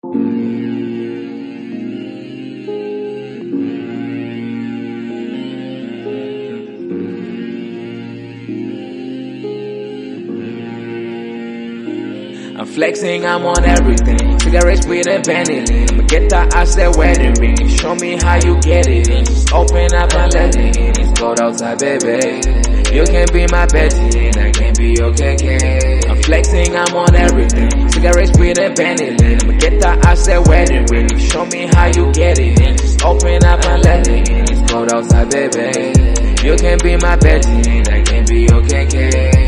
I'm flexing, I'm on everything. Cigarettes, weed, and vanillin. I'ma get that ass, that wedding ring. Show me how you get it in. Just open up and let it in. It's cold outside, baby. You can be my Betty and I can be your KK. I'm flexing, I'm on everything. Cigarettes, weed, and vanillin. I'ma get that ass, that wedding ring. Show me how you get it in. Just open up and let it in. It's cold outside, baby. You can be my Betty and I can be your KK.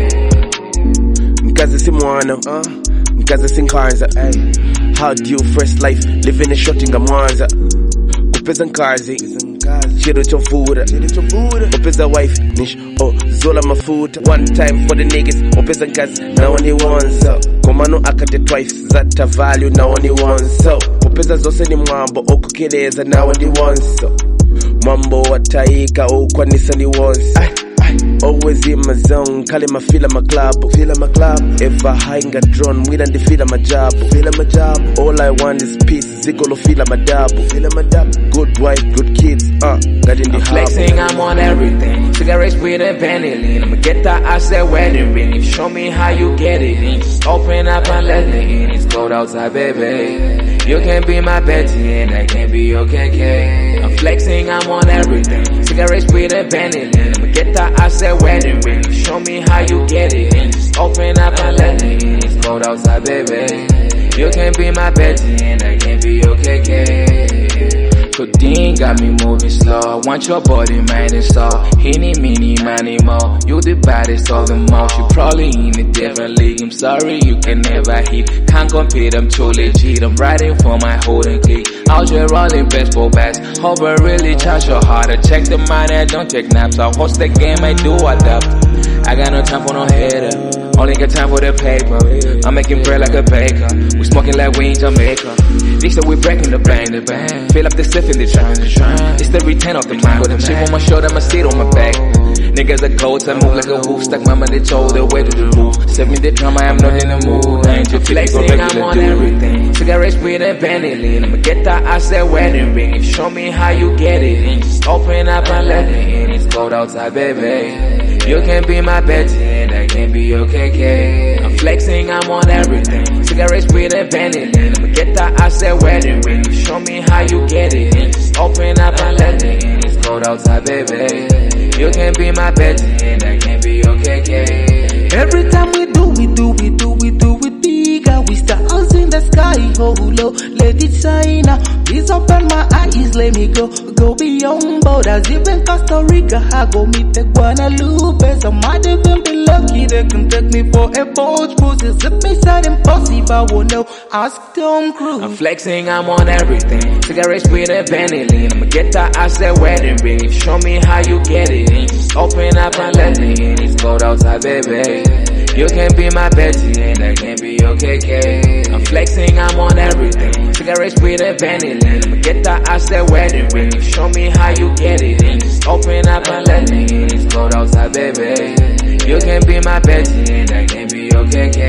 Mkazi simwana, mkazi sinkarza, how do you first life, living a shot inga mwanza. Kupeza nkazi, chiro chofura, upeza wife, nish, zola mafuta. One time for the niggas, upeza nkazi, na only once. Komano akate twice, zata value, na only once. Upeza zose ni mwambo, okukeleza, na only once. Mambo wataika, okwanisa ni once. Always in my zone, calling my feel my club. Ever high got drawn, we done feel my job. All I want is peace, zigolo feel my double. Good wife, good kids, got in the I'm flexing, I'm on everything. Cigarettes, weed, and vanillin. I'ma get that ass, that wedding ring. Show me how you get it in. Just open up and let me in. It's cold outside, baby. You can be my Betty and I can be your KK. I'm flexing, I'm on everything. Cigarettes, weed, and vanillin. I'ma get that ass, that wedding ring. Show me how you get it in. Just open up and let me in. It's cold outside, baby. You can be my Betty and I can be your KK. Codeine got me moving slow. Want your body, man, and soul. Henny, mini, money, more. You the baddest of them all. She probably in a different league. I'm sorry, you can never hit. Can't compete, I'm too legit. I'm riding for my holding click. Out here rolling baseball bats. Hope I really charge your heart. I check the money, I don't take naps. I host the game, I do adapt. I got no time for no hater. Only got time for the paper. I'm making bread like a baker. We smoking like we in Jamaica. They say we breaking the bank. Fill up the stiff in the trunk. It's the return of the mind. Got them chip on my shoulder, my seat on my back. Niggas are cold, I move like a wolf. Stack my money told the way to the roof. Send me the drama, I'm not in the mood. I ain't just flexing, I'm on everything. Cigarettes, weed, and vanillin. I'ma get that ass, that wedding ring. Show me how you get it in. Just open up and let me in. It's cold outside, baby. You can be my Betty and I can be your KK. I'm flexing, I'm on everything. Cigarettes, weed, and vanillin. I'ma get that ass, that wedding ring. Show me how you get it in. Just open up and let me in. It's cold outside, baby. You can be my Betty and I can be your KK. Every time we do it bigger. We stars in the sky, oh low, let it shine. Please open my eyes, let me go beyond borders. Even Costa Rica, I go meet the Guadalupe. Some might even be lucky they can take me for a boat cruise. Zip me side impossible, won't know. Ask Tom Cruise. I'm flexing, I'm on everything. Cigarettes, weed, and vanillin. I'ma get that ass, that wedding ring. Show me how you get it in. Just open up and let me in. It's cold outside, baby. You can be my Betty and I can be your KK. I'm flexing, I'm on everything. Cigarettes, weed, and vanillin. I'ma get that ass, that wedding ring. Show me how you get it in. Just open up and let me in. It's cold outside, baby. You can be my Betty and I can be your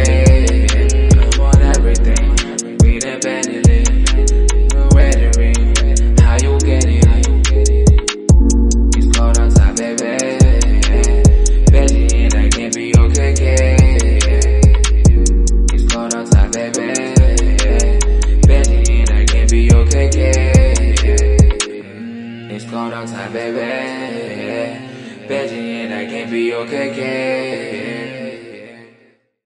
KK. I'm on everything. Weed and vanillin. No wedding ring. How you get it? It's cold outside, baby. Betty and I can be your KK. It's cold outside, baby. Betty and I can be your KK. It's cold outside, baby. Betty and I can be your KK.